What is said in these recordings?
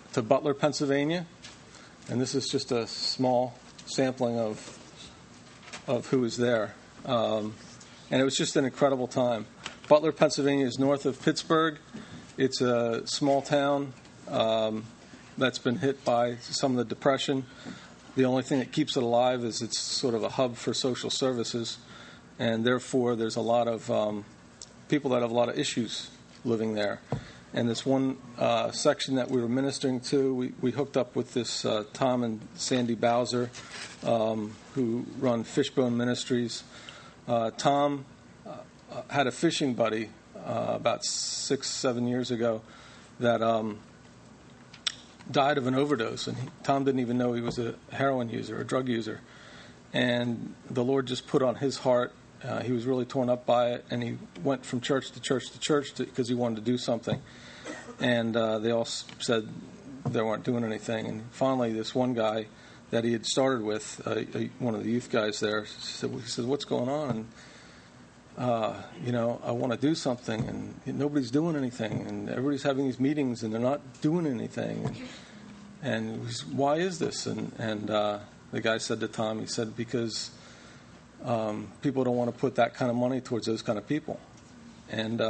to Butler, Pennsylvania, and this is just a small sampling of who was there. And it was just an incredible time. Butler, Pennsylvania is north of Pittsburgh. It's a small town that's been hit by some of the depression. The only thing that keeps it alive is it's sort of a hub for social services, and therefore there's a lot of people that have a lot of issues living there. And this one section that we were ministering to, we hooked up with this Tom and Sandy Bowser, who run Fishbone Ministries. Tom had a fishing buddy about 6-7 years ago that died of an overdose, and Tom didn't even know he was a heroin user, a drug user. And the Lord just put on his heart. He was really torn up by it, and he went from church to church to church because he wanted to do something. And they all said they weren't doing anything. And finally, this one guy that he had started with, one of the youth guys there, he said, "What's going on?" And I want to do something, and nobody's doing anything, and everybody's having these meetings, and they're not doing anything. And he said, "Why is this?" And the guy said to Tom, he said, "Because people don't want to put that kind of money towards those kind of people." And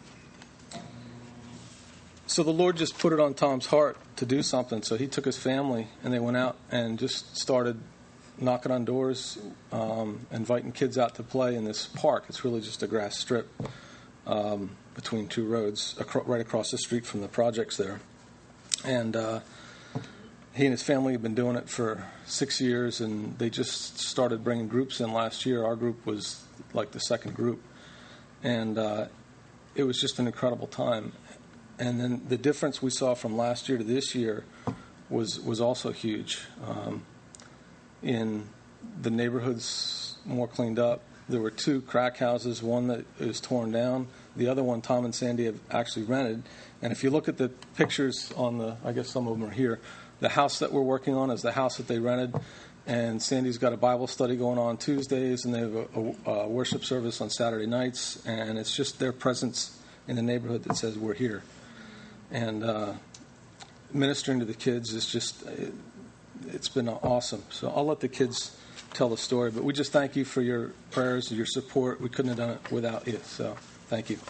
so the Lord just put it on Tom's heart to do something. So he took his family, and they went out and just started knocking on doors, inviting kids out to play in this park. It's really just a grass strip between two roads, right across the street from the projects there. And he and his family have been doing it for 6 years, and they just started bringing groups in last year. Our group was like the second group. And it was just an incredible time. And then the difference we saw from last year to this year was also huge. In the neighborhoods more cleaned up. There were 2 crack houses, one that is torn down. The other one Tom and Sandy have actually rented. And if you look at the pictures on I guess some of them are here, the house that we're working on is the house that they rented. And Sandy's got a Bible study going on Tuesdays, and they have a worship service on Saturday nights. And it's just their presence in the neighborhood that says we're here. And ministering to the kids is just, it's been awesome. So I'll let the kids tell the story, but we just thank you for your prayers and your support. We couldn't have done it without you, so thank you.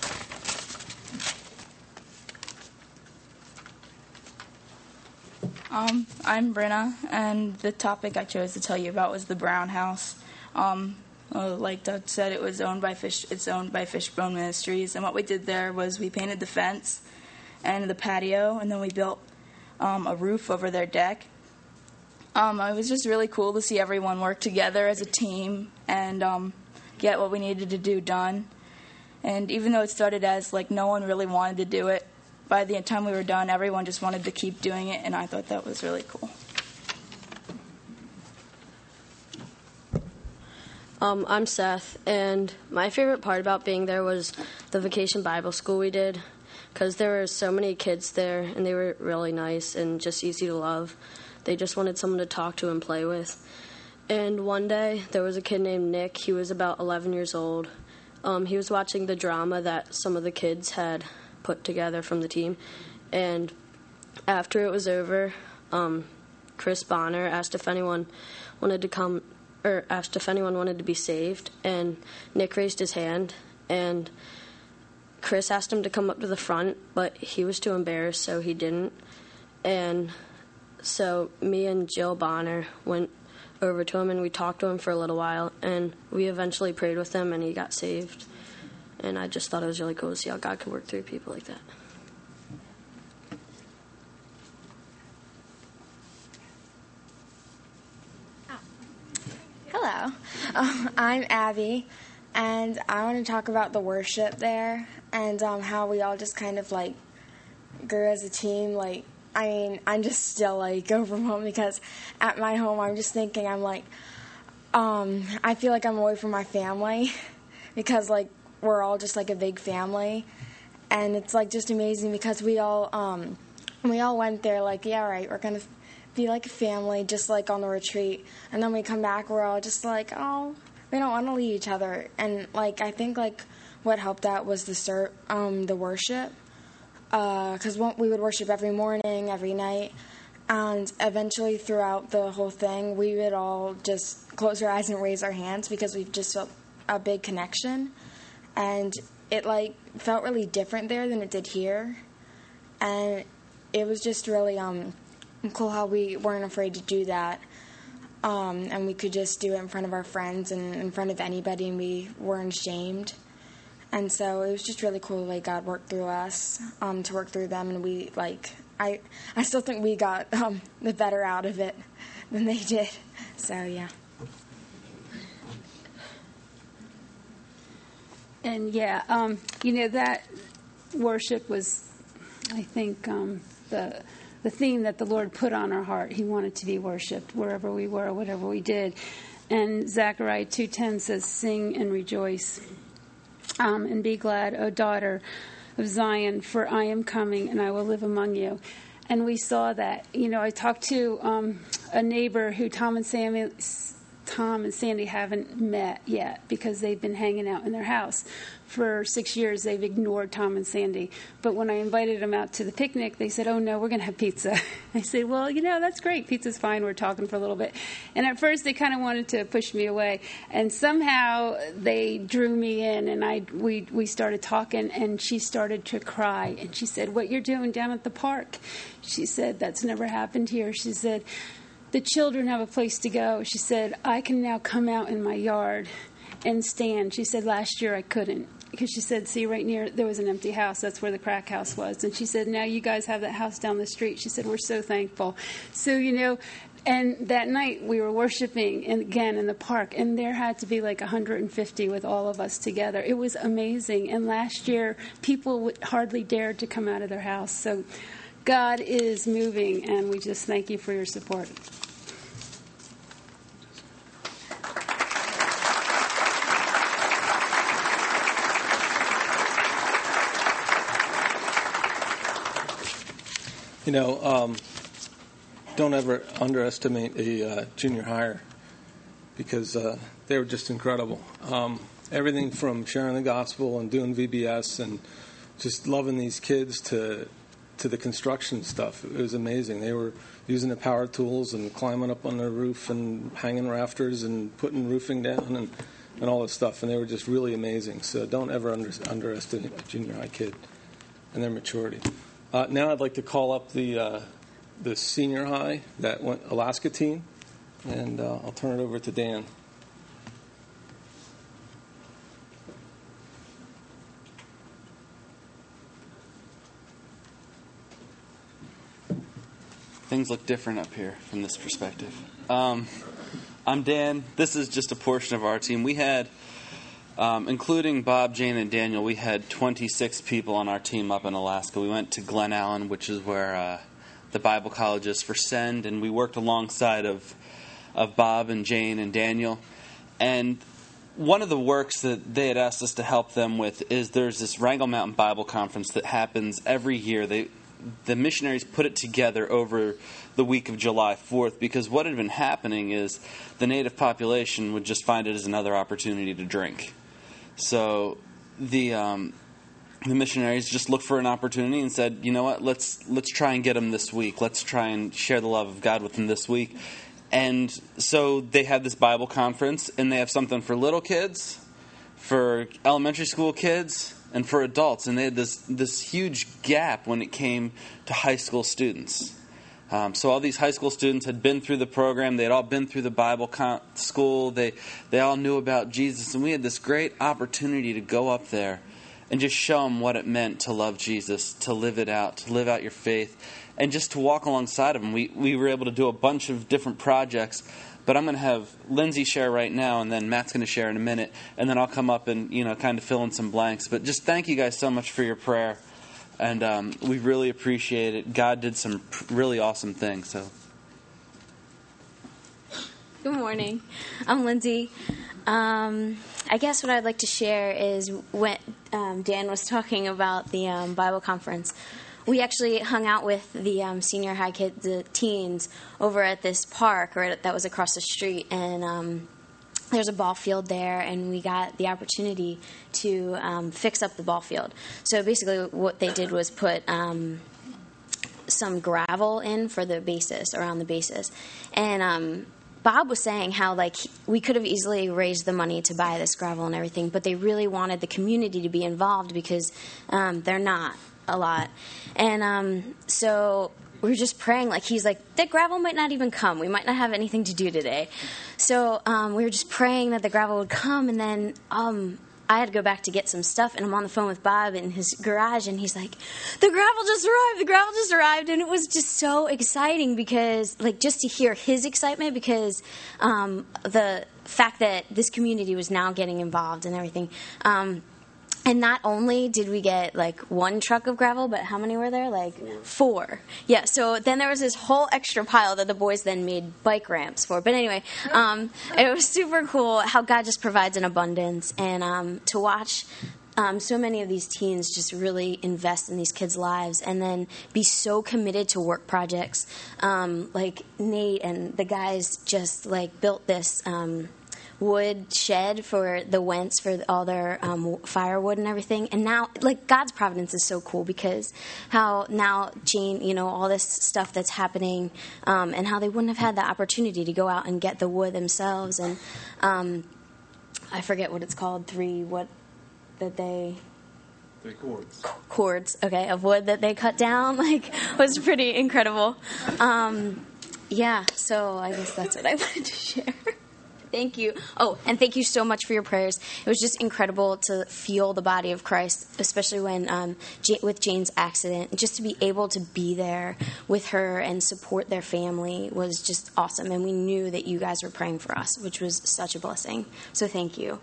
I'm Brenna, and the topic I chose to tell you about was the Brown House. Like Doug said, it's owned by Fishbone Ministries, and what we did there was we painted the fence and the patio, and then we built a roof over their deck. It was just really cool to see everyone work together as a team and get what we needed to do done. And even though it started as like no one really wanted to do it, by the time we were done, everyone just wanted to keep doing it, and I thought that was really cool. I'm Seth, and my favorite part about being there was the vacation Bible school we did, because there were so many kids there, and they were really nice and just easy to love. They just wanted someone to talk to and play with. And one day, there was a kid named Nick. He was about 11 years old. He was watching the drama that some of the kids had put together from the team. And after it was over, Chris Bonner asked if anyone wanted to be saved. And Nick raised his hand, and Chris asked him to come up to the front, but he was too embarrassed, so he didn't. And so me and Jill Bonner went over to him, and we talked to him for a little while, and we eventually prayed with him, and he got saved. And I just thought it was really cool to see how God could work through people like that. Hello, I'm Abby, and I want to talk about the worship there and how we all just kind of like grew as a team. I'm just still overwhelmed because at my home I'm just thinking I feel like I'm away from my family because we're all just a big family, and it's just amazing because we all went there we're gonna be like a family just on the retreat, and then we come back, we're all just we don't want to leave each other. And I think what helped out was the worship. because we would worship every morning, every night, and eventually throughout the whole thing, we would all just close our eyes and raise our hands because we just felt a big connection, and it felt really different there than it did here, and it was just really cool how we weren't afraid to do that, and we could just do it in front of our friends and in front of anybody, and we weren't ashamed. And so it was just really cool, God worked through us to work through them, and we, I still think we got the better out of it than they did. So, yeah. And, that worship was, I think, the theme that the Lord put on our heart. He wanted to be worshipped wherever we were, whatever we did. And Zechariah 2:10 says, "Sing and rejoice. And be glad, O daughter of Zion, for I am coming and I will live among you." And we saw that. I talked to a neighbor who Tom and Sandy haven't met yet because they've been hanging out in their house. For 6 years, they've ignored Tom and Sandy. But when I invited them out to the picnic, they said, "Oh, no, we're going to have pizza." I said, "Well, that's great. Pizza's fine. We're talking for a little bit." And at first, they kind of wanted to push me away. And somehow, they drew me in, and we started talking, and she started to cry. And she said, "What you're doing down at the park," she said, "that's never happened here." She said, "The children have a place to go." She said, "I can now come out in my yard and stand." She said, "Last year I couldn't." Because she said, "See, right near, there was an empty house. That's where the crack house was." And she said, "Now you guys have that house down the street." She said, "We're so thankful." So, and that night we were worshiping again in the park, and there had to be 150 with all of us together. It was amazing. And last year, people hardly dared to come out of their house. So God is moving, and we just thank you for your support. Don't ever underestimate a junior hire because they were just incredible. Everything from sharing the gospel and doing VBS and just loving these kids to the construction stuff. It was amazing. They were using the power tools and climbing up on the roof and hanging rafters and putting roofing down and all this stuff. And they were just really amazing. So don't ever underestimate a junior high kid and their maturity. Now I'd like to call up the senior high that went Alaska team, and I'll turn it over to Dan. Things look different up here from this perspective. I'm Dan. This is just a portion of our team. We had, including Bob, Jane, and Daniel, we had 26 people on our team up in Alaska. We went to Glen Allen, which is where the Bible college is for Send, and we worked alongside of Bob and Jane and Daniel. And one of the works that they had asked us to help them with is there's this Wrangell Mountain Bible Conference that happens every year. The missionaries put it together over the week of July 4th because what had been happening is the native population would just find it as another opportunity to drink. So the missionaries just looked for an opportunity and said, "You know what, let's try and get them this week. Let's try and share the love of God with them this week." And so they had this Bible conference, and they have something for little kids, for elementary school kids, and for adults. And they had this huge gap when it came to high school students. So all these high school students had been through the program. They had all been through the Bible school. They all knew about Jesus. And we had this great opportunity to go up there and just show them what it meant to love Jesus, to live it out, to live out your faith, and just to walk alongside of them. We were able to do a bunch of different projects. But I'm going to have Lindsay share right now, and then Matt's going to share in a minute, and then I'll come up and kind of fill in some blanks. But just thank you guys so much for your prayer. And we really appreciate it. God did some really awesome things. So, good morning. I'm Lindsay. I guess what I'd like to share is when Dan was talking about the Bible conference. We actually hung out with the senior high kids, the teens, over at this park that was across the street. And there's a ball field there, and we got the opportunity to fix up the ball field. So basically what they did was put some gravel in for the bases, around the bases. And Bob was saying how, like, we could have easily raised the money to buy this gravel and everything, but they really wanted the community to be involved because they're not a lot. And so we were just praying, like, he's like, the gravel might not even come. We might not have anything to do today. So we were just praying that the gravel would come, and then I had to go back to get some stuff, and I'm on the phone with Bob in his garage, and he's like, the gravel just arrived, and it was just so exciting because, like, just to hear his excitement because the fact that this community was now getting involved and everything. And not only did we get, like, one truck of gravel, but how many were there? Like, four. Yeah, so then there was this whole extra pile that the boys then made bike ramps for. But anyway, it was super cool how God just provides in abundance. And to watch so many of these teens just really invest in these kids' lives and then be so committed to work projects. Like Nate and the guys just, like, built this wood shed for the Wentz for all their firewood and everything. And now, like, God's providence is so cool because how now Jane, you know, all this stuff that's happening and how they wouldn't have had the opportunity to go out and get the wood themselves. And I forget what it's called, three cords. Cords, okay, of wood that they cut down, like, was pretty incredible. Yeah, so I guess that's what I wanted to share. Thank you. Oh, and thank you so much for your prayers. It was just incredible to feel the body of Christ, especially when with Jane's accident. Just to be able to be there with her and support their family was just awesome. And we knew that you guys were praying for us, which was such a blessing. So thank you.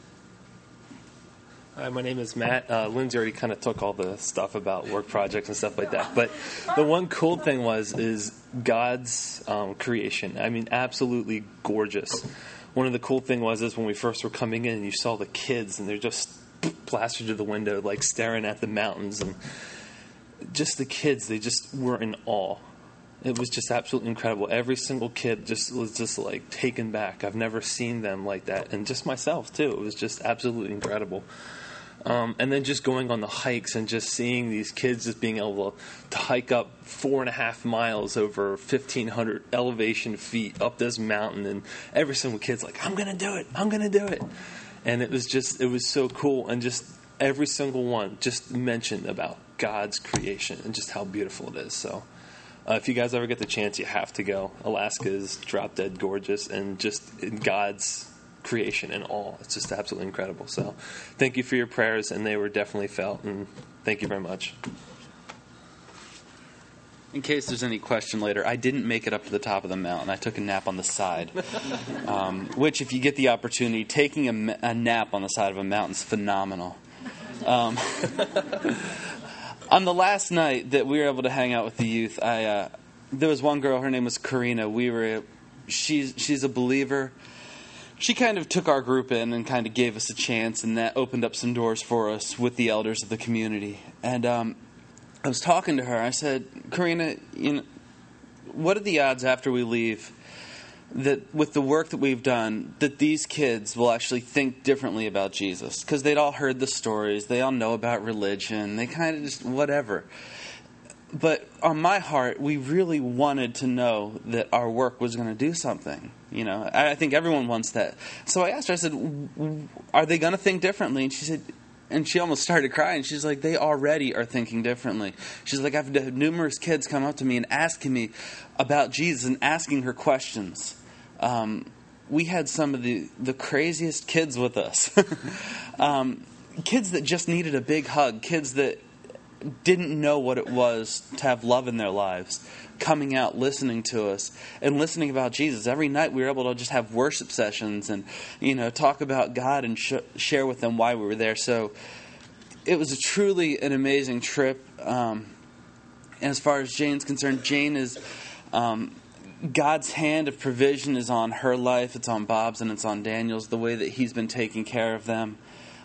Hi, my name is Matt. Lindsay already kind of took all the stuff about work projects and stuff like that. But the one cool thing is God's creation. I mean, absolutely gorgeous. One of the cool thing is when we first were coming in, you saw the kids, and they're just plastered to the window, like staring at the mountains. And just the kids, they just were in awe. It was just absolutely incredible. Every single kid was just like taken back. I've never seen them like that. And just myself, too. It was just absolutely incredible. And then just going on the hikes and just seeing these kids just being able to hike up 4.5 miles over 1,500 elevation feet up this mountain. And every single kid's like, I'm going to do it. I'm going to do it. And it was so cool. And just every single one just mentioned about God's creation and just how beautiful it is. So if you guys ever get the chance, you have to go. Alaska is drop dead gorgeous and just in God's creation and all. It's just absolutely incredible. So thank you for your prayers, and they were definitely felt, and thank you very much. In case there's any question later, I didn't make it up to the top of the mountain. I took a nap on the side, which, if you get the opportunity, taking a nap on the side of a mountain is phenomenal. On the last night that we were able to hang out with the youth, there was one girl, her name was Karina. She's a believer. She kind of took our group in and kind of gave us a chance, and that opened up some doors for us with the elders of the community. And I was talking to her. I said, Karina, what are the odds after we leave that with the work that we've done that these kids will actually think differently about Jesus? Because they'd all heard the stories. They all know about religion. They kind of just whatever. But on my heart, we really wanted to know that our work was going to do something. I think everyone wants that. So I asked her, I said, are they going to think differently? And she said, and she almost started crying. She's like, they already are thinking differently. She's like, I've had numerous kids come up to me and asking me about Jesus and asking her questions. We had some of the craziest kids with us. Kids that just needed a big hug. Kids that didn't know what it was to have love in their lives, coming out, listening to us, and listening about Jesus. Every night we were able to just have worship sessions and, talk about God and share with them why we were there. So it was truly an amazing trip. And as far as Jane's concerned, Jane is God's hand of provision is on her life. It's on Bob's and it's on Daniel's, the way that he's been taking care of them.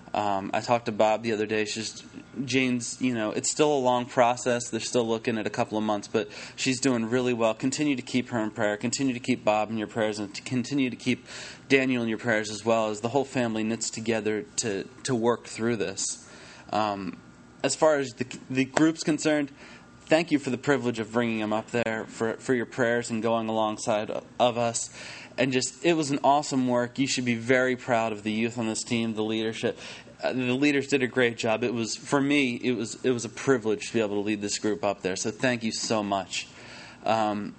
I talked to Bob the other day. Jane's, it's still a long process. They're still looking at a couple of months, but she's doing really well. Continue to keep her in prayer. Continue to keep Bob in your prayers, and to continue to keep Daniel in your prayers as well, as the whole family knits together to work through this. As far as the group's concerned, thank you for the privilege of bringing them up there for your prayers and going alongside of us. And it was an awesome work. You should be very proud of the youth on this team, the leadership. The leaders did a great job. It was, for me, it was a privilege to be able to lead this group up there. So thank you so much. There's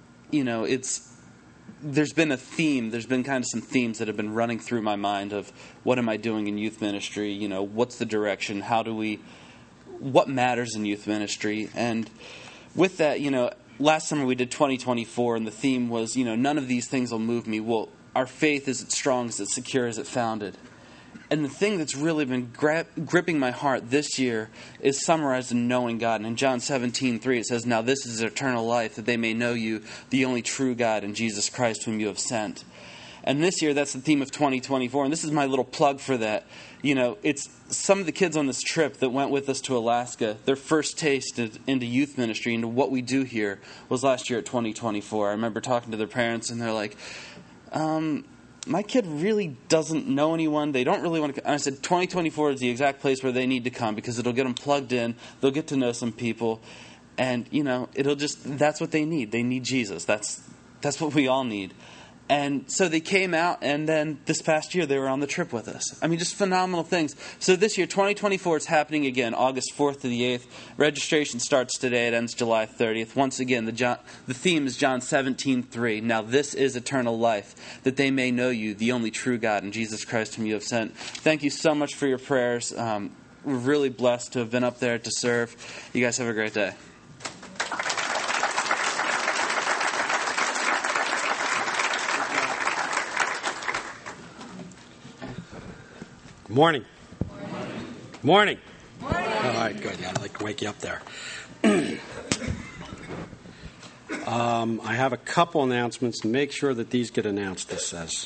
been a theme. There's been kind of some themes that have been running through my mind of what am I doing in youth ministry? What's the direction? What matters in youth ministry? And with that, last summer we did 2024, and the theme was, none of these things will move me. Well, our faith is as strong, as it's secure, as it's founded. And the thing that's really been gripping my heart this year is summarized in knowing God. And in John 17:3, it says, "Now this is eternal life, that they may know you, the only true God, and Jesus Christ whom you have sent." And this year, that's the theme of 2024. And this is my little plug for that. It's some of the kids on this trip that went with us to Alaska. Their first taste into youth ministry, into what we do here, was last year at 2024. I remember talking to their parents, and they're like, my kid really doesn't know anyone. They don't really want to come. And I said, 2024 is the exact place where they need to come, because it'll get them plugged in. They'll get to know some people. And, that's what they need. They need Jesus. That's what we all need. And so they came out, and then this past year they were on the trip with us. I mean, just phenomenal things. So this year, 2024, it's happening again, August 4th to the 8th. Registration starts today. It ends July 30th. Once again, the theme is John 17:3. "Now this is eternal life, that they may know you, the only true God, and Jesus Christ whom you have sent." Thank you so much for your prayers. We're really blessed to have been up there to serve. You guys have a great day. Morning. Morning. All right, good. I'd like to wake you up there. I have a couple announcements. Make sure that these get announced, this says.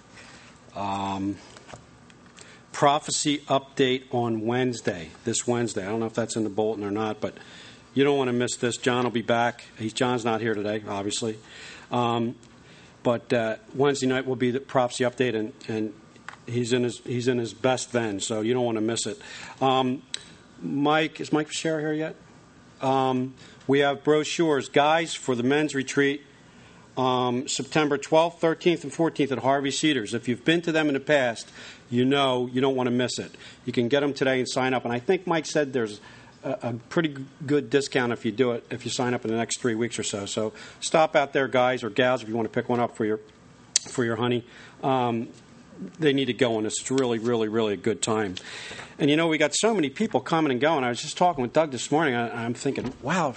Prophecy update on Wednesday, this Wednesday. I don't know if that's in the bulletin or not, but you don't want to miss this. John will be back. John's not here today, obviously. But Wednesday night will be the prophecy update, and he's in his best then, so you don't want to miss it. Mike, is Mike Fischera here yet? We have brochures, guys, for the men's retreat, September 12th, 13th, and 14th at Harvey Cedars. If you've been to them in the past, you don't want to miss it. You can get them today and sign up. And I think Mike said there's a pretty good discount if you sign up in the next 3 weeks or so. So stop out there, guys or gals, if you want to pick one up for your honey. They need to go on this. It's really, really, really a good time. And, we got so many people coming and going. I was just talking with Doug this morning. I'm thinking, wow,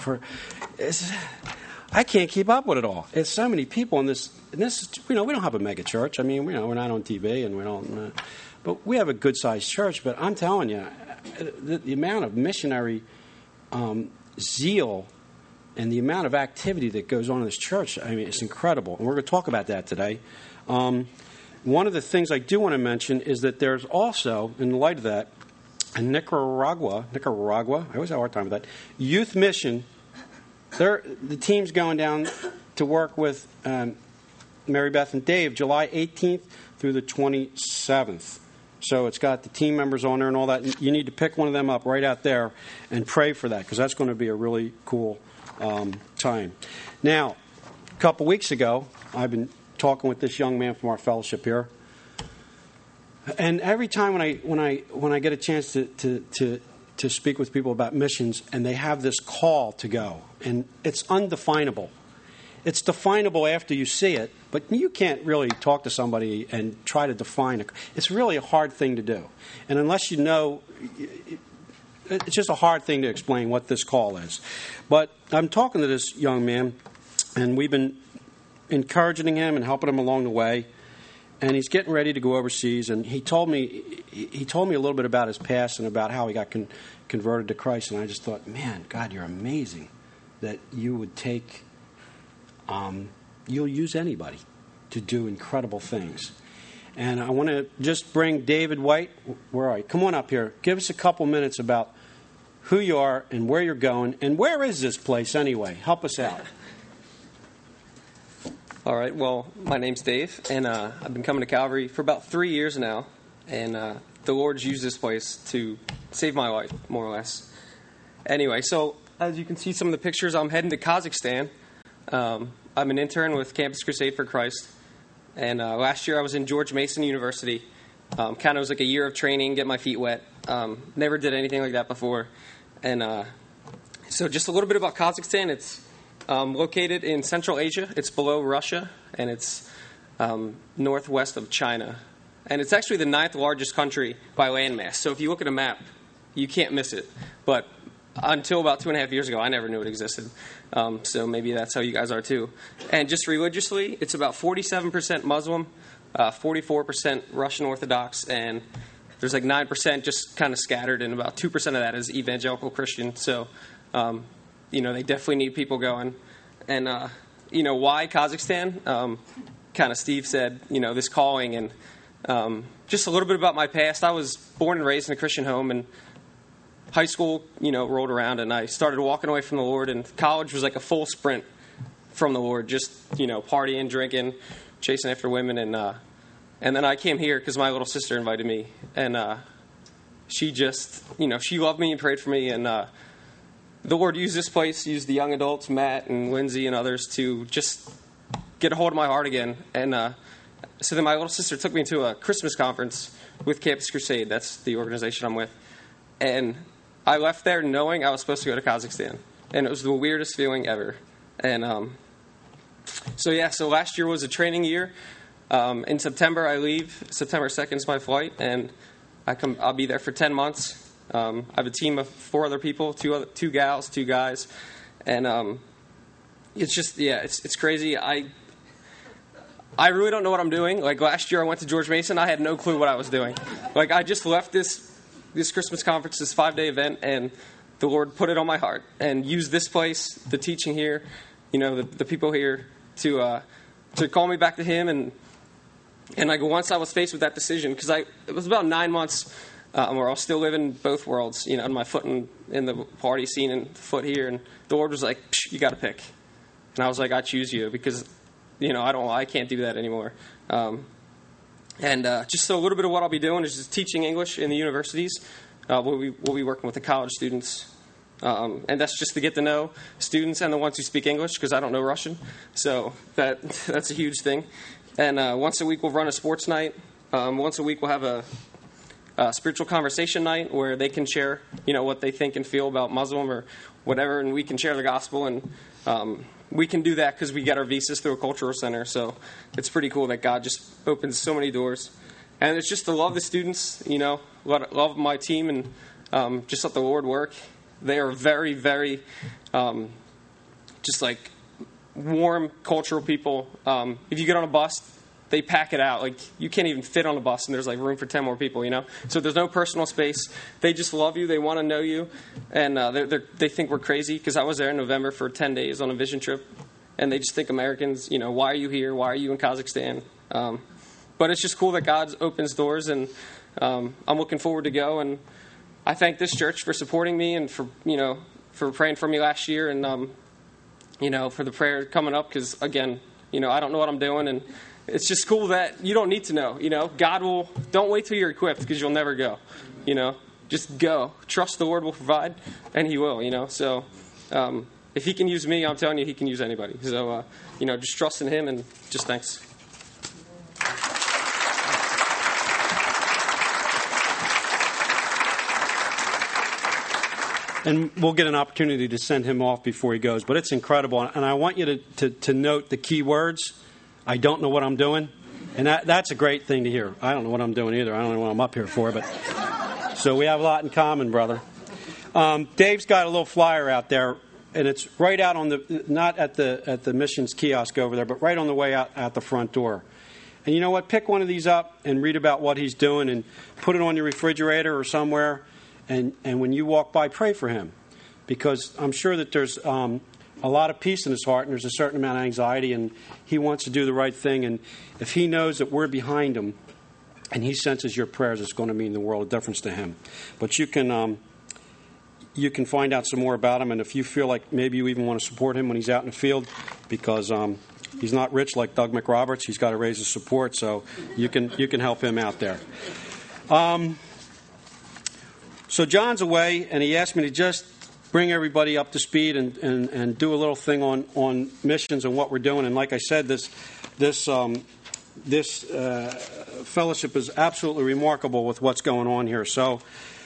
I can't keep up with it all. It's so many people in this. And this, we don't have a mega church. I mean, we're not on TV, and we don't. But we have a good-sized church. But I'm telling you, the amount of missionary zeal and the amount of activity that goes on in this church, I mean, it's incredible. And we're going to talk about that today. One of the things I do want to mention is that there's also, in light of that, in Nicaragua, I always have a hard time with that, Youth Mission. The team's going down to work with Mary Beth and Dave July 18th through the 27th. So it's got the team members on there and all that. You need to pick one of them up right out there and pray for that, because that's going to be a really cool time. Now, a couple weeks ago, I've been talking with this young man from our fellowship here, and every time when I get a chance to speak with people about missions, and they have this call to go, and it's undefinable. It's definable after you see it, but you can't really talk to somebody and try to define it. It's really a hard thing to do, and unless you know, it's just a hard thing to explain what this call is. But I'm talking to this young man, and we've been encouraging him and helping him along the way, and he's getting ready to go overseas. And he told me a little bit about his past and about how he got converted to Christ. And I just thought, man, God, you're amazing that you would you'll use anybody to do incredible things. And I want to just bring David White. Where are you? Come on up here. Give us a couple minutes about who you are and where you're going. And where is this place anyway? Help us out. All right. Well, my name's Dave, and I've been coming to Calvary for about 3 years now. And the Lord's used this place to save my life, more or less. Anyway, so as you can see some of the pictures, I'm heading to Kazakhstan. I'm an intern with Campus Crusade for Christ. And last year I was in George Mason University. Kind of was like a year of training, get my feet wet. Never did anything like that before. And so just a little bit about Kazakhstan. It's located in Central Asia. It's below Russia, and it's northwest of China. And it's actually the 9th largest country by landmass. So if you look at a map, you can't miss it. But until about 2.5 years ago, I never knew it existed. So maybe that's how you guys are too. And just religiously, it's about 47% Muslim, 44% Russian Orthodox, and there's like 9% just kind of scattered, and about 2% of that is evangelical Christian. So, they definitely need people going. And, why Kazakhstan? Kind of Steve said, this calling, and just a little bit about my past. I was born and raised in a Christian home, and high school, rolled around, and I started walking away from the Lord, and college was like a full sprint from the Lord, just, partying, drinking, chasing after women, and then I came here because my little sister invited me, and she just, she loved me and prayed for me, and the Lord used this place, used the young adults, Matt and Lindsay and others, to just get a hold of my heart again, and so then my little sister took me to a Christmas conference with Campus Crusade. That's the organization I'm with, and I left there knowing I was supposed to go to Kazakhstan, and it was the weirdest feeling ever. And so last year was a training year. In September I leave. September 2nd is my flight, and I'll be there for 10 months. I have a team of 4 other people, two gals, 2 guys, and it's just it's crazy. I really don't know what I'm doing. Like last year I went to George Mason. I had no clue what I was doing. Like I just left this Christmas conference, this 5-day event, and the Lord put it on my heart and used this place, the teaching here, the people here to call me back to Him. And like once I was faced with that decision, because it was about 9 months where I was still living both worlds, my foot in the party scene and foot here, and the Lord was like, you got to pick. And I was like, I choose you because, I can't do that anymore. And just so a little bit of what I'll be doing is just teaching English in the universities. We'll be working with the college students. And that's just to get to know students and the ones who speak English, because I don't know Russian. So that's a huge thing. And once a week we'll run a sports night. Once a week we'll have a spiritual conversation night where they can share, what they think and feel about Muslim or whatever, and we can share the gospel. And we can do that because we get our visas through a cultural center. So it's pretty cool that God just opens so many doors. And it's just to love the students, love my team, and just let the Lord work. They are very, very just like warm, cultural people. If you get on a bus, they pack it out. Like you can't even fit on a bus, and there's like room for 10 more people, So there's no personal space. They just love you. They want to know you, and they think we're crazy because I was there in November for 10 days on a vision trip, and they just think Americans, why are you here? Why are you in Kazakhstan? But it's just cool that God opens doors, and I'm looking forward to go. And I thank this church for supporting me and for praying for me last year, and for the prayer coming up because again, I don't know what I'm doing, and it's just cool that you don't need to know. God will. Don't wait till you're equipped because you'll never go. Just go. Trust the Lord will provide, and He will. So if He can use me, I'm telling you, He can use anybody. So just trust in Him, and just thanks. And we'll get an opportunity to send him off before he goes. But it's incredible. And I want you to note the key words. I don't know what I'm doing. And that's a great thing to hear. I don't know what I'm doing either. I don't know what I'm up here for. But so we have a lot in common, brother. Dave's got a little flyer out there. And it's right out on not at the missions kiosk over there, but right on the way out at the front door. And you know what? Pick one of these up and read about what he's doing and put it on your refrigerator or somewhere. And when you walk by, pray for him. Because I'm sure that there's a lot of peace in his heart and there's a certain amount of anxiety and he wants to do the right thing. And if he knows that we're behind him, and he senses your prayers, it's going to mean the world of difference to him. But you can find out some more about him, and if you feel like maybe you even want to support him when he's out in the field, because he's not rich like Doug McRoberts, he's got to raise his support, so you can help him out there. So John's away, and he asked me to just bring everybody up to speed and do a little thing on missions and what we're doing. And like I said, this fellowship is absolutely remarkable with what's going on here. So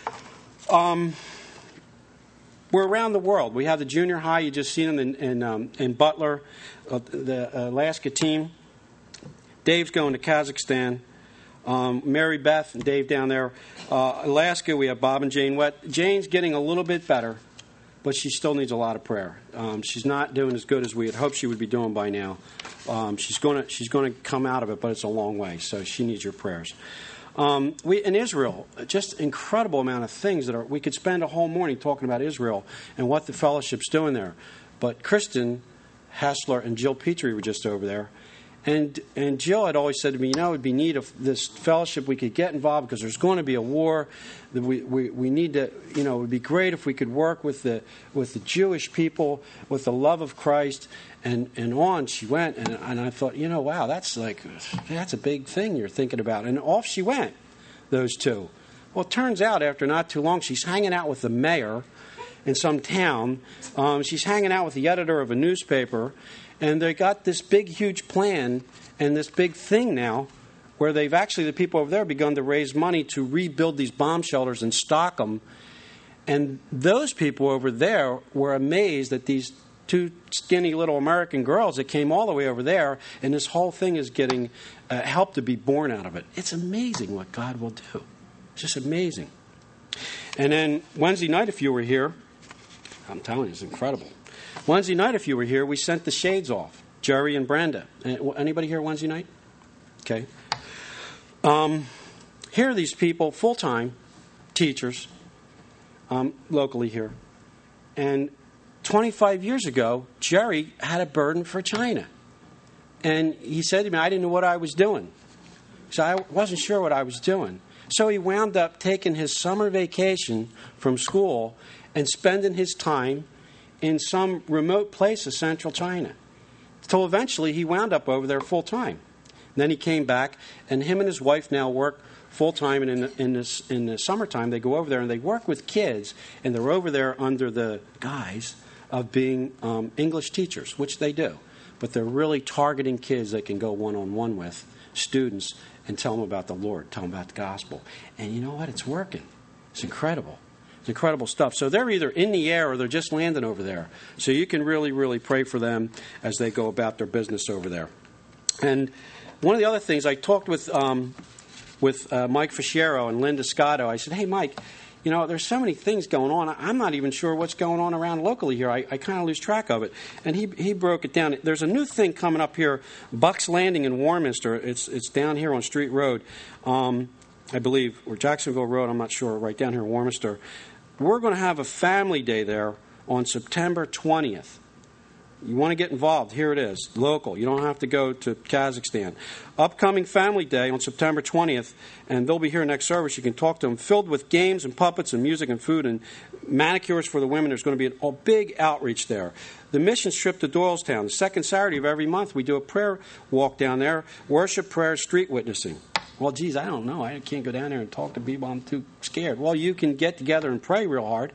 we're around the world. We have the junior high. You just seen them in Butler, the Alaska team. Dave's going to Kazakhstan. Mary Beth and Dave down there. Alaska, we have Bob and Jane Wett. Jane's getting a little bit better, but she still needs a lot of prayer. She's not doing as good as we had hoped she would be doing by now. She's going to come out of it, but it's a long way, so she needs your prayers. We in Israel, just incredible amount of things that we could spend a whole morning talking about Israel and what the fellowship's doing there. But Kristen Hassler and Jill Petrie were just over there. And Jill had always said to me, it'd be neat if this fellowship we could get involved because there's going to be a war. We need to, it would be great if we could work with the Jewish people, with the love of Christ. And on she went, and I thought, wow, that's a big thing you're thinking about. And off she went, those two. Well, it turns out after not too long, she's hanging out with the mayor in some town. She's hanging out with the editor of a newspaper. And they got this big, huge plan and this big thing now where they've actually, the people over there, begun to raise money to rebuild these bomb shelters and stock them. And those people over there were amazed that these two skinny little American girls that came all the way over there, and this whole thing is getting help to be born out of it. It's amazing what God will do. Just amazing. And then Wednesday night, if you were here, I'm telling you, it's incredible. Wednesday night, if you were here, we sent the shades off, Jerry and Brenda. Anybody here Wednesday night? Okay. Here are these people, full-time teachers, locally here. And 25 years ago, Jerry had a burden for China. And he said to me, I didn't know what I was doing. So I wasn't sure what I was doing. So he wound up taking his summer vacation from school and spending his time in some remote place of central China. So eventually he wound up over there full time. Then he came back, and him and his wife now work full time. And in the summertime, they go over there and they work with kids, and they're over there under the guise of being English teachers, which they do. But they're really targeting kids they can go one-on-one with, students, and tell them about the Lord, tell them about the gospel. And you know what? It's working. It's incredible. It's incredible stuff. So they're either in the air or they're just landing over there. So you can really, really pray for them as they go about their business over there. And one of the other things, I talked with Mike Fisciero and Linda Scotto. I said, hey, Mike, there's so many things going on. I'm not even sure what's going on around locally here. I kind of lose track of it. And he broke it down. There's a new thing coming up here, Bucks Landing in Warminster. It's down here on Street Road, I believe, or Jacksonville Road. I'm not sure, right down here in Warminster. We're going to have a family day there on September 20th. You want to get involved, here it is, local. You don't have to go to Kazakhstan. Upcoming family day on September 20th, and they'll be here next service. You can talk to them, filled with games and puppets and music and food and manicures for the women. There's going to be a big outreach there. The mission trip to Doylestown, the second Saturday of every month, we do a prayer walk down there, worship, prayer, street witnessing. Well, geez, I don't know. I can't go down there and talk to people. I'm too scared. Well, you can get together and pray real hard.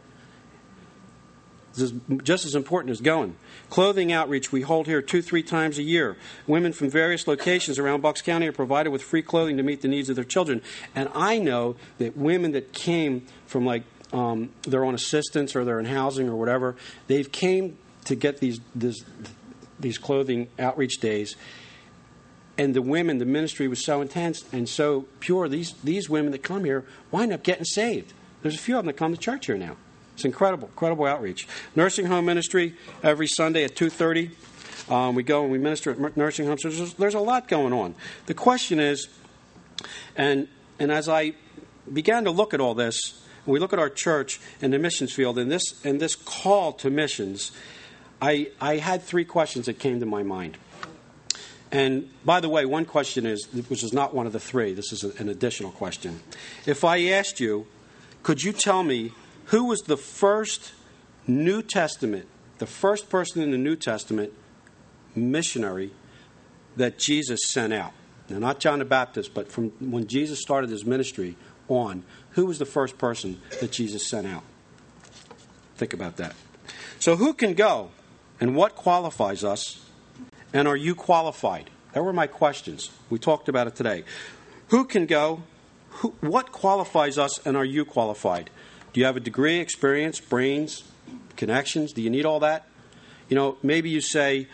This is just as important as going. Clothing outreach we hold here 2-3 times a year. Women from various locations around Bucks County are provided with free clothing to meet the needs of their children. And I know that women that came from they're on assistance or they're in housing or whatever, they've came to get these clothing outreach days. And the women, the ministry was so intense and so pure. These women that come here wind up getting saved. There's a few of them that come to church here now. It's incredible outreach. Nursing home ministry every Sunday at 2:30. We go and we minister at nursing homes. There's a lot going on. The question is, and as I began to look at all this, we look at our church and the missions field and this call to missions, I had 3 questions that came to my mind. And by the way, one question is, which is not one of the three, this is an additional question. If I asked you, could you tell me who was the first New Testament, the first person in the New Testament missionary that Jesus sent out? Now, not John the Baptist, but from when Jesus started his ministry on, who was the first person that Jesus sent out? Think about that. So who can go, and what qualifies us, and are you qualified? That were my questions. We talked about it today. Who can go? What qualifies us, and are you qualified? Do you have a degree, experience, brains, connections? Do you need all that? You know, maybe you say,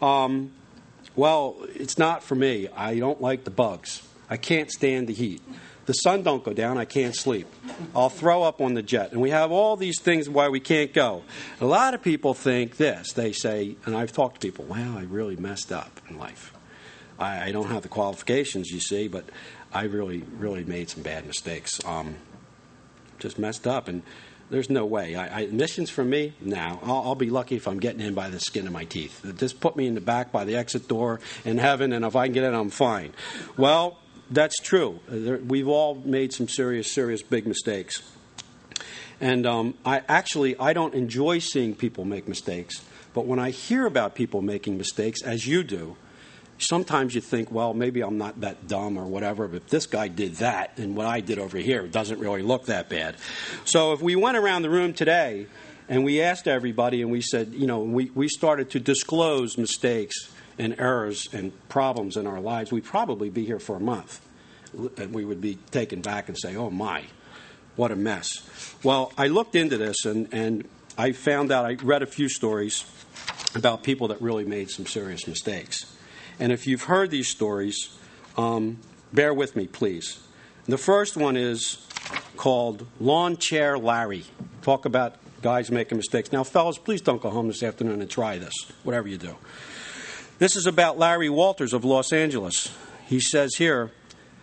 well, it's not for me. I don't like the bugs. I can't stand the heat. The sun don't go down. I can't sleep. I'll throw up on the jet. And we have all these things why we can't go. A lot of people think this. They say, and I've talked to people, wow, I really messed up in life. I don't have the qualifications, you see, but I really, really made some bad mistakes. Just messed up. And there's no way. Missions for me? No. I'll be lucky if I'm getting in by the skin of my teeth. Just put me in the back by the exit door in heaven, and if I can get in, I'm fine. Well, that's true. We've all made some serious big mistakes. And I don't enjoy seeing people make mistakes. But when I hear about people making mistakes, as you do, sometimes you think, well, maybe I'm not that dumb or whatever, but this guy did that, and what I did over here doesn't really look that bad. So if we went around the room today and we asked everybody and we said, you know, we started to disclose mistakes and errors and problems in our lives, we'd probably be here for a month. And we would be taken back and say, oh, my, what a mess. Well, I looked into this, and I found out, I read a few stories about people that really made some serious mistakes. And if you've heard these stories, bear with me, please. The first one is called Lawn Chair Larry. Talk about guys making mistakes. Now, fellas, please don't go home this afternoon and try this, whatever you do. This is about Larry Walters of Los Angeles. He says here,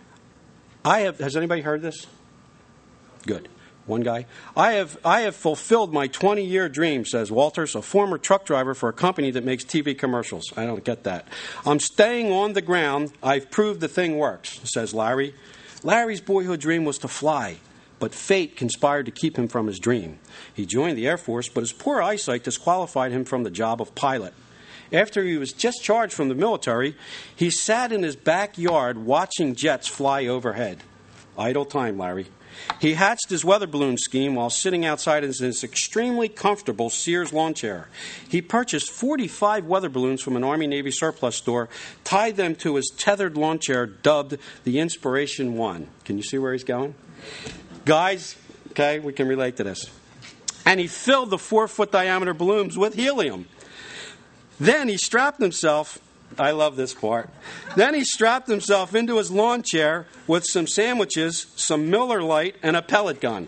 has anybody heard this? Good. One guy. I have fulfilled my 20-year dream, says Walters, a former truck driver for a company that makes TV commercials. I don't get that. I'm staying on the ground. I've proved the thing works, says Larry. Larry's boyhood dream was to fly, but fate conspired to keep him from his dream. He joined the Air Force, but his poor eyesight disqualified him from the job of pilot. After he was discharged from the military, he sat in his backyard watching jets fly overhead. Idle time, Larry. He hatched his weather balloon scheme while sitting outside in his extremely comfortable Sears lawn chair. He purchased 45 weather balloons from an Army-Navy surplus store, tied them to his tethered lawn chair, dubbed the Inspiration One. Can you see where he's going? Guys, okay, we can relate to this. And he filled the 4-foot diameter balloons with helium. Then he strapped himself, I love this part, then he strapped himself into his lawn chair with some sandwiches, some Miller Lite, and a pellet gun.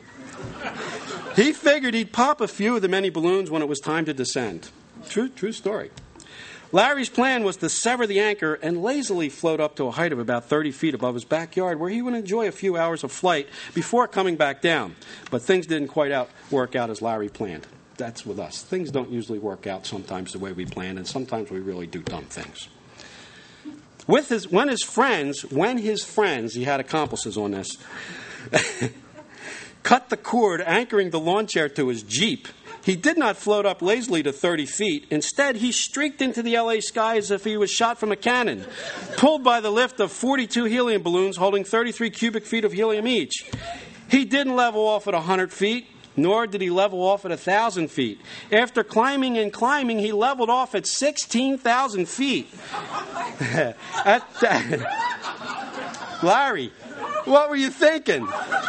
He figured he'd pop a few of the many balloons when it was time to descend. True story. Larry's plan was to sever the anchor and lazily float up to a height of about 30 feet above his backyard, where he would enjoy a few hours of flight before coming back down. But things didn't quite work out as Larry planned. That's with us. Things don't usually work out sometimes the way we plan, and sometimes we really do dumb things. When his friends, he had accomplices on this, cut the cord anchoring the lawn chair to his Jeep, he did not float up lazily to 30 feet. Instead, he streaked into the LA sky as if he was shot from a cannon, pulled by the lift of 42 helium balloons holding 33 cubic feet of helium each. He didn't level off at 100 feet. Nor did he level off at 1,000 feet. After climbing and climbing, he leveled off at 16,000 feet. Larry, what were you thinking?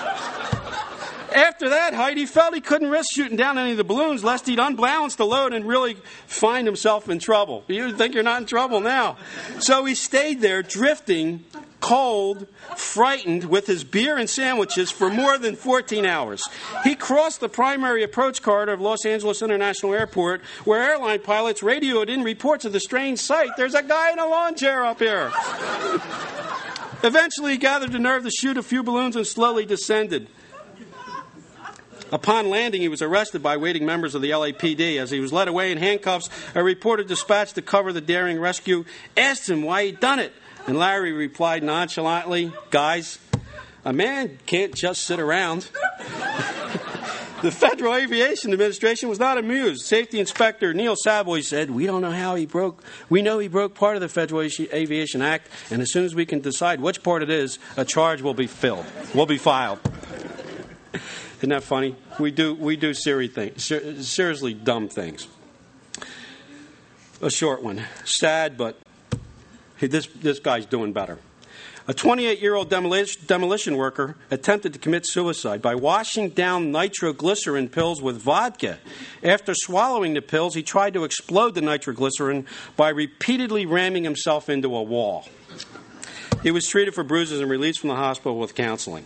After that height, he felt he couldn't risk shooting down any of the balloons lest he'd unbalance the load and really find himself in trouble. You think you're not in trouble now. So he stayed there drifting, cold, frightened, with his beer and sandwiches for more than 14 hours. He crossed the primary approach corridor of Los Angeles International Airport, where airline pilots radioed in reports of the strange sight. There's a guy in a lawn chair up here. Eventually, he gathered the nerve to shoot a few balloons and slowly descended. Upon landing, he was arrested by waiting members of the LAPD. As he was led away in handcuffs, a reporter dispatched to cover the daring rescue asked him why he'd done it. And Larry replied nonchalantly, "Guys, a man can't just sit around." The Federal Aviation Administration was not amused. Safety Inspector Neil Savoy said, "We don't know how he broke. We know he broke part of the Federal Aviation Act, and as soon as we can decide which part it is, a charge will be filed. Isn't that funny? We do seriously dumb things. A short one. Sad, but this guy's doing better. A 28-year-old demolition worker attempted to commit suicide by washing down nitroglycerin pills with vodka. After swallowing the pills, he tried to explode the nitroglycerin by repeatedly ramming himself into a wall. He was treated for bruises and released from the hospital with counseling.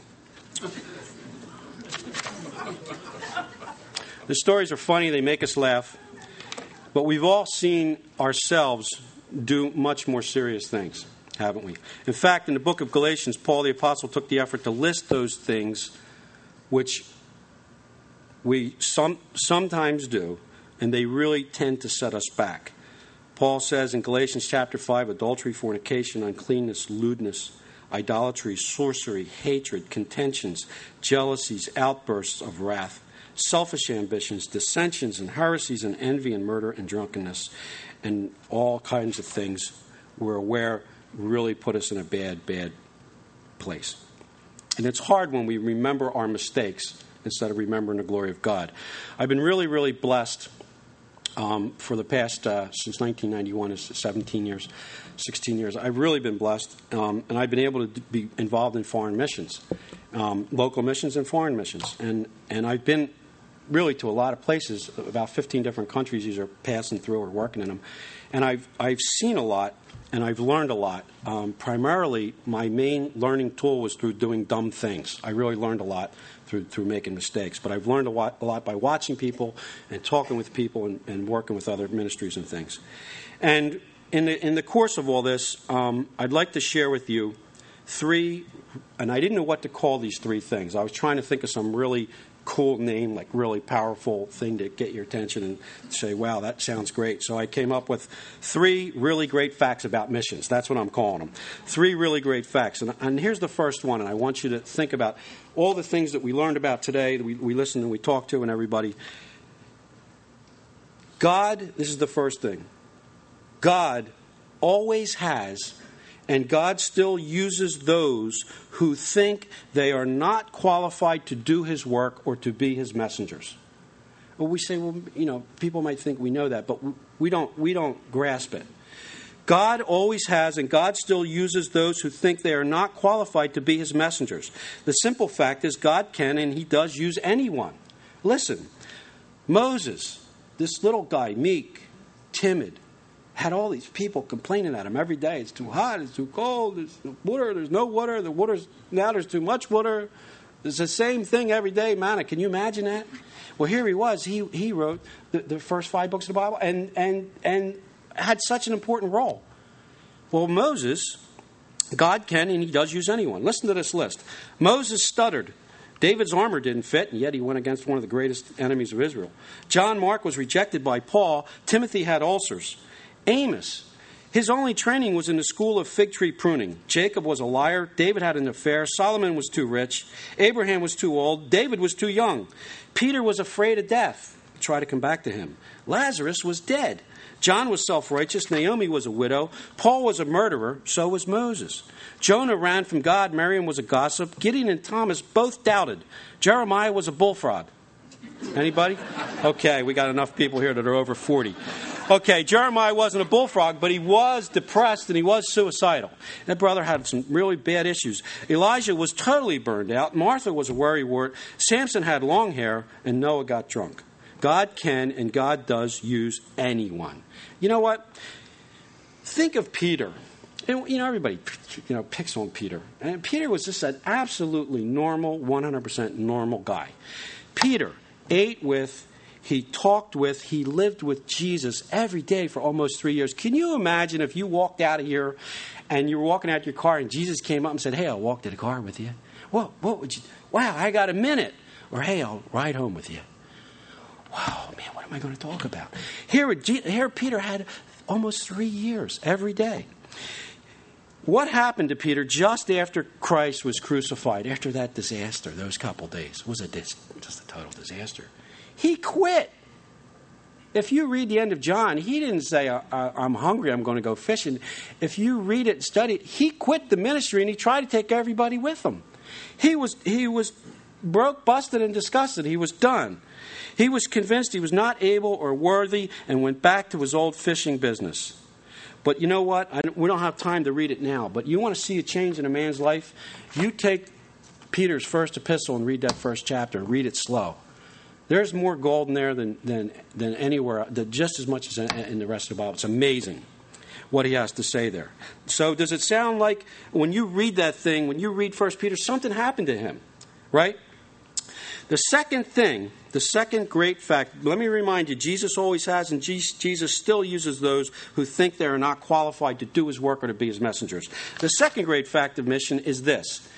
The stories are funny, they make us laugh, but we've all seen ourselves do much more serious things, haven't we? In fact, in the book of Galatians, Paul the Apostle took the effort to list those things which we sometimes do, and they really tend to set us back. Paul says in Galatians chapter 5, adultery, fornication, uncleanness, lewdness, idolatry, sorcery, hatred, contentions, jealousies, outbursts of wrath, selfish ambitions, dissensions, and heresies, and envy, and murder, and drunkenness, and all kinds of things we're aware really put us in a bad place. And it's hard when we remember our mistakes instead of remembering the glory of God. I've been really, really blessed for the past, since 1991, is 16 years. I've really been blessed, and I've been able to be involved in foreign missions, local missions and foreign missions. And I've been really to a lot of places, about 15 different countries these are passing through or working in them. And I've seen a lot, and I've learned a lot. Primarily, my main learning tool was through doing dumb things. I really learned a lot through making mistakes. But I've learned a lot by watching people and talking with people and working with other ministries and things. And in the course of all this, I'd like to share with you three, and I didn't know what to call these three things. I was trying to think of some really cool name, like really powerful thing to get your attention and say, wow, that sounds great. So I came up with three really great facts about missions. That's what I'm calling them. Three really great facts. And here's the first one, and I want you to think about all the things that we learned about today, that we listened and we talked to and everybody. God, this is the first thing, God always has, and God still uses those who think they are not qualified to do His work or to be His messengers. Well, we say, people might think we know that, but we don't grasp it. God always has, and God still uses those who think they are not qualified to be His messengers. The simple fact is God can, and He does use anyone. Listen, Moses, this little guy, meek, timid, had all these people complaining at him every day. It's too hot, it's too cold, there's no water, now there's too much water. It's the same thing every day, man. Can you imagine that? Well, here he was. He wrote the first 5 books of the Bible and had such an important role. Well, Moses, God can and He does use anyone. Listen to this list. Moses stuttered. David's armor didn't fit, and yet he went against one of the greatest enemies of Israel. John Mark was rejected by Paul. Timothy had ulcers. Amos, his only training was in the school of fig tree pruning. Jacob was a liar. David had an affair. Solomon was too rich. Abraham was too old. David was too young. Peter was afraid of death. Try to come back to him. Lazarus was dead. John was self-righteous. Naomi was a widow. Paul was a murderer. So was Moses. Jonah ran from God. Miriam was a gossip. Gideon and Thomas both doubted. Jeremiah was a bullfrog. Anybody? Okay, we got enough people here that are over 40. Okay, Jeremiah wasn't a bullfrog, but he was depressed and he was suicidal. That brother had some really bad issues. Elijah was totally burned out. Martha was a worrywart. Samson had long hair, and Noah got drunk. God can and God does use anyone. You know what? Think of Peter. And, everybody, picks on Peter. And Peter was just an absolutely normal, 100% normal guy. Peter ate with, he talked with, he lived with Jesus every day for almost 3 years. Can you imagine if you walked out of here and you were walking out to your car and Jesus came up and said, hey, I'll walk to the car with you. What would you, wow, I got a minute. Or, hey, I'll ride home with you. Wow, man, what am I going to talk about? Here Peter had almost 3 years every day. What happened to Peter just after Christ was crucified, after that disaster, those couple days? Was it just a total disaster? He quit. If you read the end of John, he didn't say, I'm hungry, I'm going to go fishing. If you read it and study it, he quit the ministry and he tried to take everybody with him. He was broke, busted, and disgusted. He was done. He was convinced he was not able or worthy and went back to his old fishing business. But you know what? We don't have time to read it now. But you want to see a change in a man's life? You take Peter's first epistle and read that first chapter and read it slow. There's more gold in there than anywhere, just as much as in the rest of the Bible. It's amazing what he has to say there. So does it sound like when you read that thing, when you read 1 Peter, something happened to him, right? The second great fact, let me remind you, Jesus always has, and Jesus still uses those who think they are not qualified to do his work or to be his messengers. The second great fact of mission is this.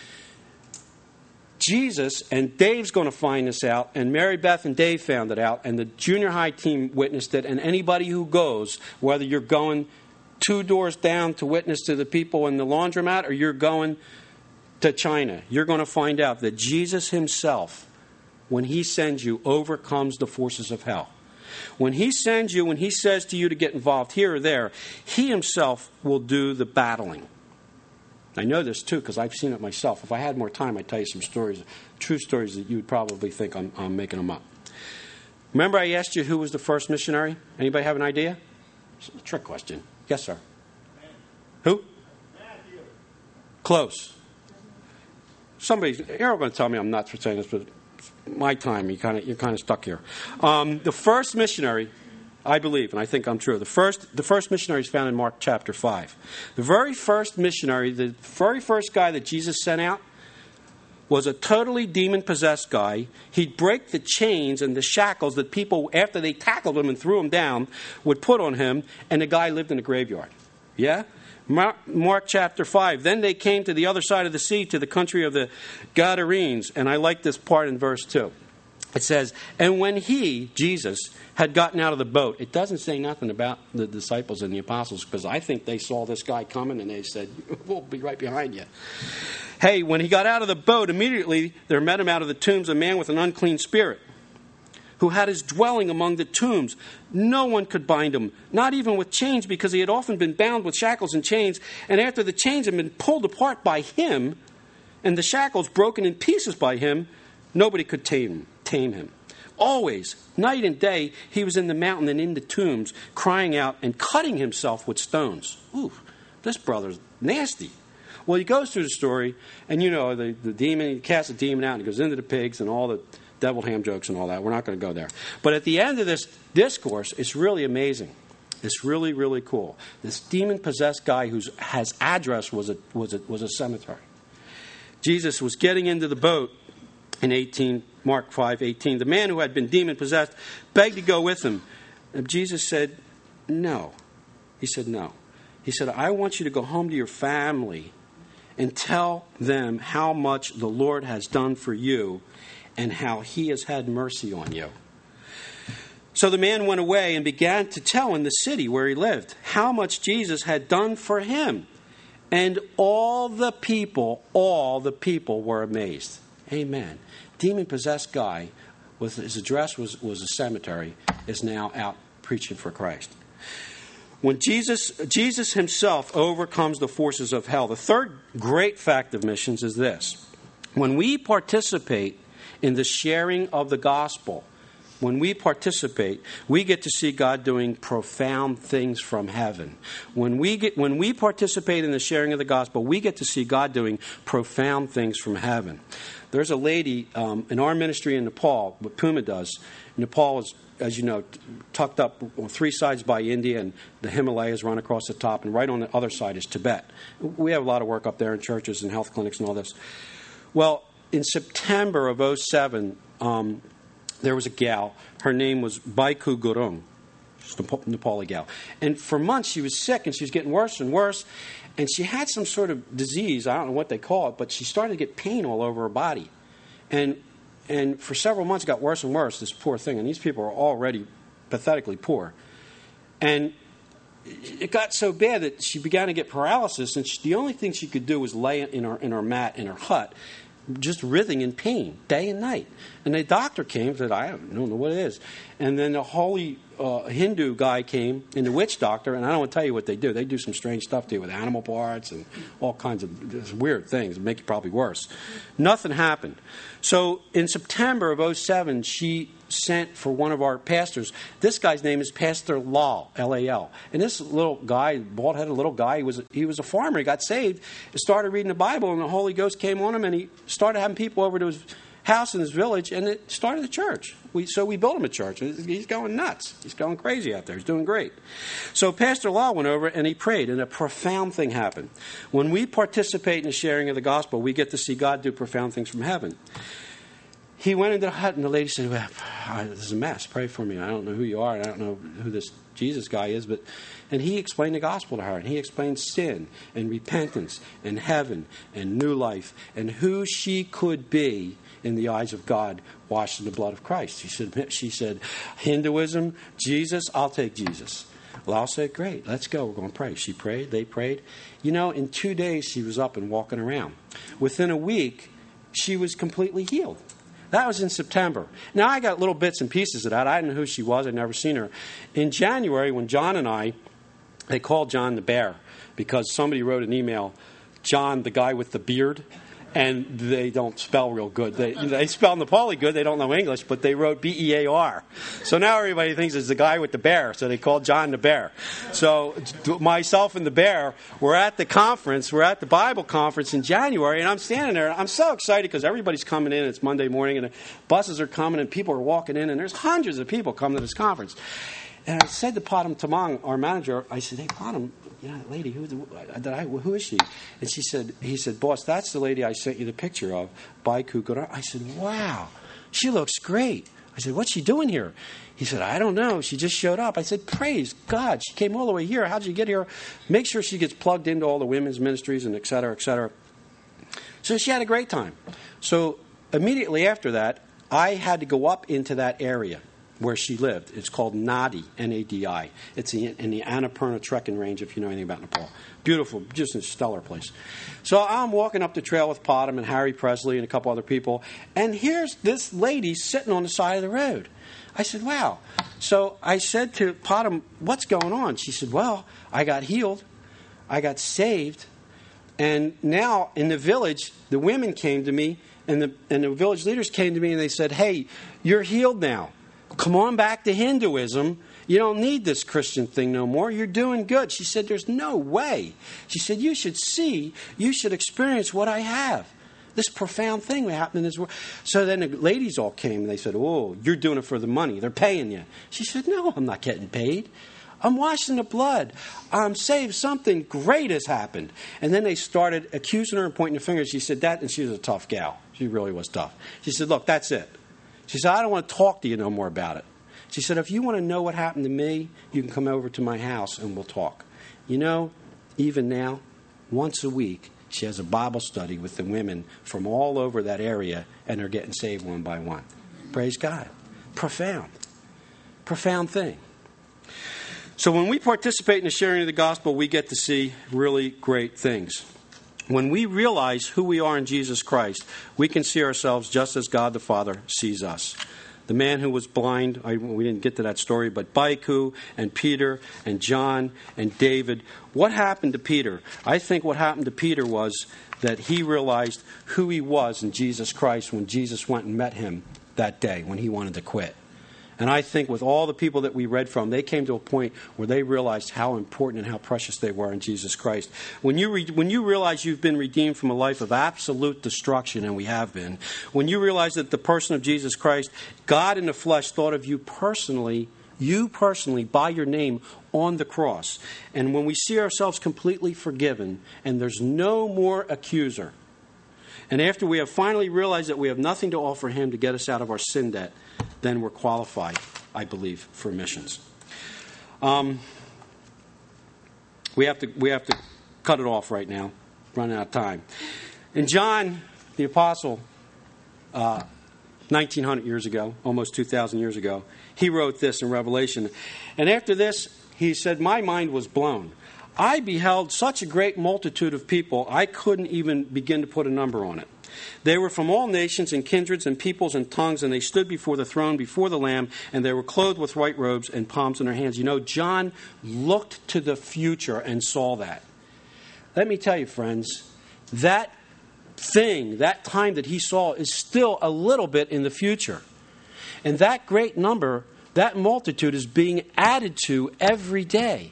Jesus, and Dave's going to find this out, and Mary Beth and Dave found it out, and the junior high team witnessed it, and anybody who goes, whether you're going 2 doors down to witness to the people in the laundromat or you're going to China, you're going to find out that Jesus himself, when he sends you, overcomes the forces of hell. When he sends you, when he says to you to get involved here or there, he himself will do the battling. I know this, too, because I've seen it myself. If I had more time, I'd tell you some stories, true stories that you would probably think I'm making them up. Remember I asked you who was the first missionary? Anybody have an idea? It's a trick question. Yes, sir. Who? Matthew. Close. You're going to tell me I'm nuts for saying this, but my time, you're kind of stuck here. The first missionary, I believe, and I think I'm true, the first missionary is found in Mark chapter 5. The very first missionary, the very first guy that Jesus sent out was a totally demon-possessed guy. He'd break the chains and the shackles that people, after they tackled him and threw him down, would put on him, and the guy lived in a graveyard. Yeah? Mark chapter 5. Then they came to the other side of the sea, to the country of the Gadarenes. And I like this part in verse 2. It says, and when he, Jesus, had gotten out of the boat, it doesn't say nothing about the disciples and the apostles, because I think they saw this guy coming and they said, we'll be right behind you. Hey, when he got out of the boat, immediately there met him out of the tombs a man with an unclean spirit, who had his dwelling among the tombs. No one could bind him, not even with chains, because he had often been bound with shackles and chains. And after the chains had been pulled apart by him, and the shackles broken in pieces by him, nobody could tame him. Always, night and day, he was in the mountain and in the tombs, crying out and cutting himself with stones. Ooh, this brother's nasty. Well, he goes through the story, and you know, the demon, he casts the demon out, and he goes into the pigs and all the deviled ham jokes and all that. We're not going to go there. But at the end of this discourse, it's really amazing. It's really, really cool. This demon-possessed guy whose address was a cemetery. Jesus was getting into the boat in Mark 5:18. The man who had been demon-possessed begged to go with him. And Jesus said, no. He said, no. He said, I want you to go home to your family and tell them how much the Lord has done for you and how he has had mercy on you. So the man went away and began to tell in the city where he lived how much Jesus had done for him. And all the people were amazed. Amen. Demon-possessed guy, with his address was a cemetery, is now out preaching for Christ. When Jesus himself overcomes the forces of hell, the third great fact of missions is this. When we participate in the sharing of the gospel, when we participate, we get to see God doing profound things from heaven. When we participate in the sharing of the gospel, we get to see God doing profound things from heaven. There's a lady in our ministry in Nepal, what Puma does. Nepal is, as you know, tucked up on 3 sides by India, and the Himalayas run across the top, and right on the other side is Tibet. We have a lot of work up there in churches and health clinics and all this. Well, in September of 2007, there was a gal. Her name was Baiku Gurung. She's a Nepali gal. And for months she was sick, and she was getting worse and worse. And she had some sort of disease. I don't know what they call it, but she started to get pain all over her body. And and for several months it got worse and worse, this poor thing. And these people are already pathetically poor. And it got so bad that she began to get paralysis, and the only thing she could do was lay in her mat in her hut, just writhing in pain day and night. And the doctor came and said, I don't know what it is. And then the holy Hindu guy came, and the witch doctor, and I don't want to tell you what they do. They do some strange stuff to you with animal parts and all kinds of just weird things that make it probably worse. Nothing happened. So in September of 2007, she sent for one of our pastors. This guy's name is Pastor Lal, L-A-L. And this little guy, bald-headed little guy, he was a farmer. He got saved, started reading the Bible, and the Holy Ghost came on him, and he started having people over to his house in his village, and it started a church. So we built him a church. He's going nuts. He's going crazy out there. He's doing great. So Pastor Law went over and he prayed, and a profound thing happened. When we participate in the sharing of the gospel, we get to see God do profound things from heaven. He went into the hut, and the lady said, well, this is a mess. Pray for me. I don't know who you are, and I don't know who this Jesus guy is. And he explained the gospel to her, and he explained sin and repentance and heaven and new life and who she could be in the eyes of God, washed in the blood of Christ. She said, Hinduism, Jesus, I'll take Jesus. Well, I'll say, great, let's go. We're going to pray. She prayed. They prayed. In 2 days, she was up and walking around. Within a week, she was completely healed. That was in September. Now, I got little bits and pieces of that. I didn't know who she was. I'd never seen her. In January, when John and they called John the Bear because somebody wrote an email, John, the guy with the beard, and they don't spell real good. They spell Nepali good. They don't know English, but they wrote B-E-A-R. So now everybody thinks it's the guy with the bear, so they called John the Bear. So myself and the bear, we're at the conference. We're at the Bible conference in January, and I'm standing there. I'm so excited because everybody's coming in. It's Monday morning, and the buses are coming, and people are walking in, and there's hundreds of people coming to this conference. And I said to Padam Tamang, our manager, I said, hey, Padam, that lady, who is she? And he said, boss, that's the lady I sent you the picture of, Baiku Gora. I said, wow, she looks great. I said, what's she doing here? He said, I don't know. She just showed up. I said, praise God. She came all the way here. How'd you get here? Make sure she gets plugged into all the women's ministries and et cetera, et cetera. So she had a great time. So immediately after that, I had to go up into that area where she lived. It's called Nadi, N-A-D-I. It's in the Annapurna trekking range, if you know anything about Nepal. Beautiful, just a stellar place. So I'm walking up the trail with Padam and Harry Presley and a couple other people, and here's this lady sitting on the side of the road. I said, wow. So I said to Padam, what's going on? She said, well, I got healed. I got saved. And now in the village, the women came to me, and the village leaders came to me, and they said, hey, you're healed now. Come on back to Hinduism. You don't need this Christian thing no more. You're doing good. She said, there's no way. She said, you should experience what I have. This profound thing that happened in this world. So then the ladies all came and they said, oh, you're doing it for the money. They're paying you. She said, no, I'm not getting paid. I'm washed in the blood. I'm saved. Something great has happened. And then they started accusing her and pointing the finger. She said that, and she was a tough gal. She really was tough. She said, look, that's it. She said, I don't want to talk to you no more about it. She said, if you want to know what happened to me, you can come over to my house and we'll talk. Even now, once a week, she has a Bible study with the women from all over that area, and they're getting saved one by one. Praise God. Profound. Profound thing. So when we participate in the sharing of the gospel, we get to see really great things. When we realize who we are in Jesus Christ, we can see ourselves just as God the Father sees us. The man who was blind, we didn't get to that story, but Baiku and Peter and John and David. What happened to Peter? I think what happened to Peter was that he realized who he was in Jesus Christ when Jesus went and met him that day when he wanted to quit. And I think with all the people that we read from, they came to a point where they realized how important and how precious they were in Jesus Christ. When you realize you've been redeemed from a life of absolute destruction, and we have been, when you realize that the person of Jesus Christ, God in the flesh, thought of you personally, by your name on the cross. And when we see ourselves completely forgiven, and there's no more accuser, and after we have finally realized that we have nothing to offer him to get us out of our sin debt, then we're qualified, I believe, for missions. We have to cut it off right now. Running out of time. And John, the apostle, 1,900 years ago, almost 2,000 years ago. He wrote this in Revelation. And after this, he said, my mind was blown. I beheld such a great multitude of people, I couldn't even begin to put a number on it. They were from all nations and kindreds and peoples and tongues, and they stood before the throne, before the Lamb, and they were clothed with white robes and palms in their hands. You know, John looked to the future and saw that. Let me tell you, friends, that thing, that time that he saw is still a little bit in the future. And that great number, that multitude is being added to every day.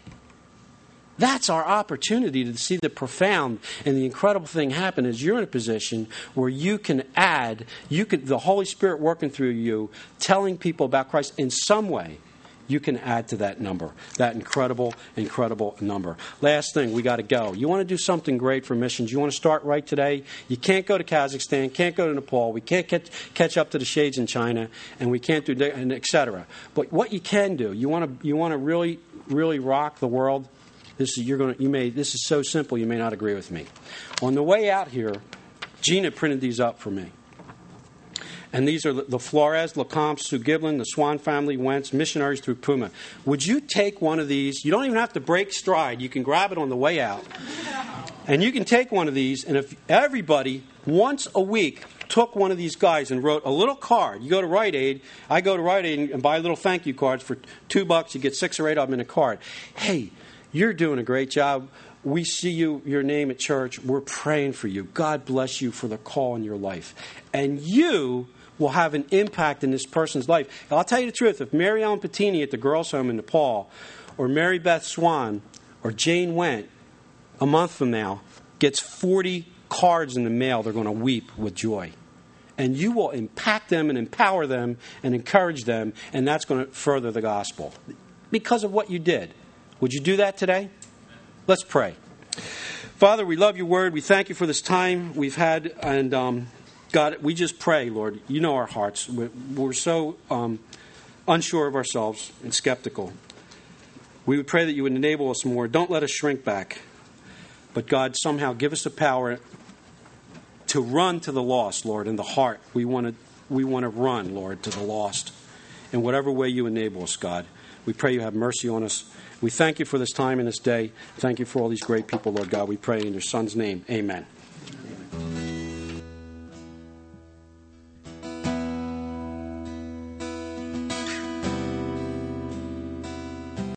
That's our opportunity to see the profound and the incredible thing happen is you're in a position where you can add, the Holy Spirit working through you, telling people about Christ in some way. You can add to that number, that incredible, incredible number. Last thing, we got to go. You want to do something great for missions. You want to start right today. You can't go to Kazakhstan, can't go to Nepal. We can't catch up to the shades in China, and we can't do, and et cetera. But what you can do, you want to really, really rock the world. This is so simple. You may not agree with me. On the way out here, Gina printed these up for me. And these are the Flores, Lecomte, Sue Giblin, the Swan family, Wentz, missionaries through Puma. Would you take one of these? You don't even have to break stride. You can grab it on the way out. And you can take one of these, and if everybody once a week took one of these guys and wrote a little card. You go to Rite Aid. I go to Rite Aid and buy little thank you cards for $2. You get 6 or 8 of them in a card. Hey, you're doing a great job. We see your name at church. We're praying for you. God bless you for the call in your life. And you will have an impact in this person's life. And I'll tell you the truth. If Mary Ellen Patini at the girls' home in Nepal, or Mary Beth Swan, or Jane Went, a month from now, gets 40 cards in the mail, they're going to weep with joy. And you will impact them and empower them and encourage them, and that's going to further the gospel. Because of what you did. Would you do that today? Let's pray. Father, we love your word. We thank you for this time we've had. And God, we just pray, Lord, you know our hearts. We're so unsure of ourselves and skeptical. We would pray that you would enable us more. Don't let us shrink back. But God, somehow give us the power to run to the lost, Lord, in the heart. We want to run, Lord, to the lost. In whatever way you enable us, God. We pray you have mercy on us. We thank you for this time and this day. Thank you for all these great people, Lord God. We pray in your Son's name. Amen.